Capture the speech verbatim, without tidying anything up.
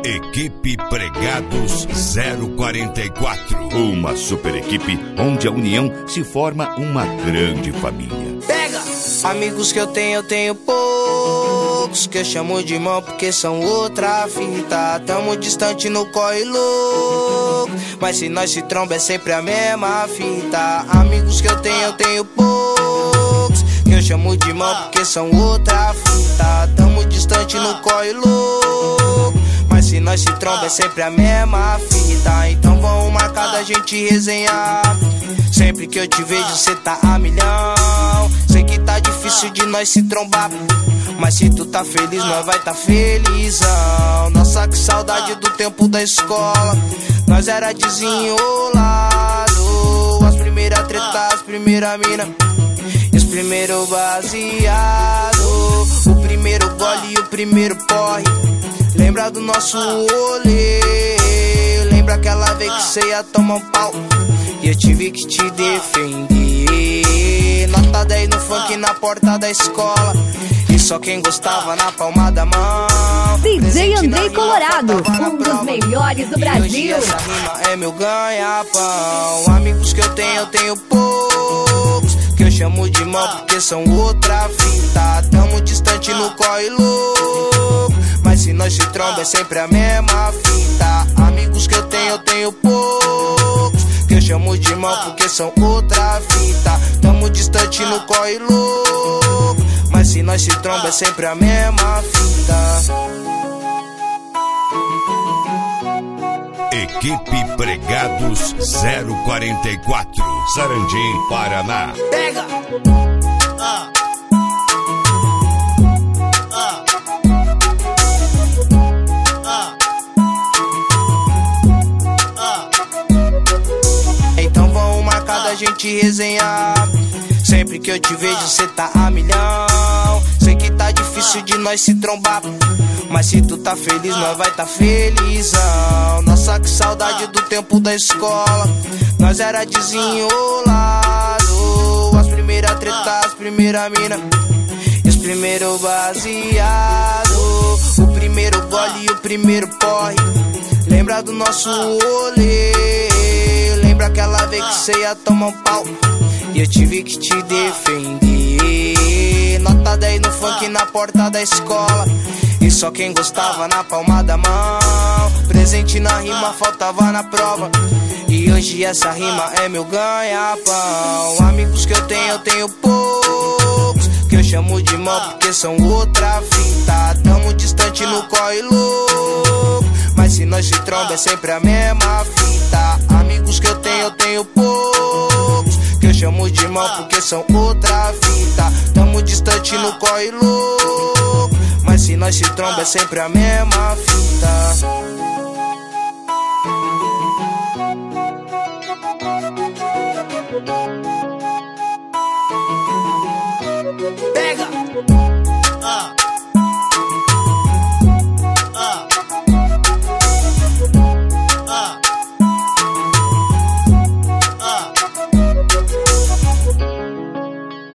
Equipe Pregados zero quarenta e quatro. Uma super equipe onde a união se forma uma grande família. Pega! Amigos que eu tenho, eu tenho poucos, que eu chamo de irmão porque são outra fita. Tamo distante no corre louco, mas se nós se tromba é sempre a mesma fita. Amigos que eu tenho, eu tenho poucos, que eu chamo de irmão porque são outra fita. Tamo distante no corre louco, mas se nós se tromba é sempre a mesma fita. Então vamos marcar da gente resenhar. Sempre que eu te vejo cê tá a milhão. Sei que tá difícil de nós se trombar, mas se tu tá feliz nós vai tá felizão. Nossa, que saudade do tempo da escola. Nós era desenrolado, as primeiras tretas, as primeiras mina, e os primeiros baseado, o primeiro gole e o primeiro porre. Lembra do nosso rolê, lembra aquela vez que cê ia tomar um pau e eu tive que te defender. Nota dez no funk na porta da escola, e só quem gostava na palma da mão. D J Andrei Colorado, um dos melhores do Brasil. E hoje essa rima é meu ganha-pão. Amigos que eu tenho, eu tenho poucos, que eu chamo de irmão porque são outra fita. Tamo distante no corre louco, mas se nós se tromba é sempre a mesma fita. Amigos que eu tenho, eu tenho poucos, que eu chamo de irmão porque são outra fita. Tamo distante no corre louco, mas se nós se tromba é sempre a mesma fita. Equipe Pregados zero quarenta e quatro, Sarandim, Paraná. Pega! Ah. Então vamos marcar da gente resenhar. Sempre que eu te vejo cê tá a milhão. Sei que tá difícil de nós se trombar, mas se tu tá feliz nós vai tá felizão. Nossa, que saudade do tempo da escola. Nós era desenrolado, as primeiras tretas, as primeiras mina, e os primeiros baseado, o primeiro gole e o primeiro porre. Lembra do nosso rolê, lembra aquela vez que cê ia tomar um pau e eu tive que te defender. Nota dez no funk na porta da escola, e só quem gostava na palma da mão. Presente na rima, faltava na prova, e hoje essa rima é meu ganha-pão. Amigos que eu tenho, eu tenho poucos, que eu chamo de irmão porque são outra fita. Tamo distante no corre louco, mas se nós se tromba é sempre a mesma fita. Amigos que eu tenho, eu tenho poucos, que eu chamo de irmão porque são outra fita. Tamo distante no corre louco, mas se nós se tromba é sempre a mesma fita.